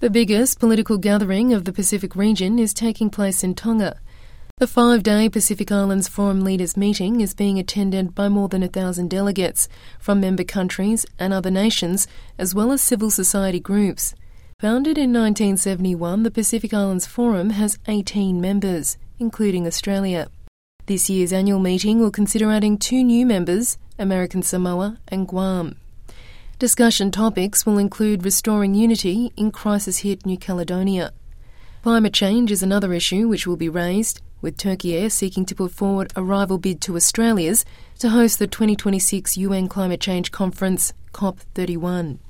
The biggest political gathering of the Pacific region is taking place in Tonga. The 5-day Pacific Islands Forum Leaders Meeting is being attended by more than 1,000 delegates from member countries and other nations, as well as civil society groups. Founded in 1971, the Pacific Islands Forum has 18 members, including Australia. This year's annual meeting will consider adding 2 new members, American Samoa and Guam. Discussion topics will include restoring unity in crisis-hit New Caledonia. Climate change is another issue which will be raised, with Turkey Air seeking to put forward a rival bid to Australia's to host the 2026 UN Climate Change Conference, COP31.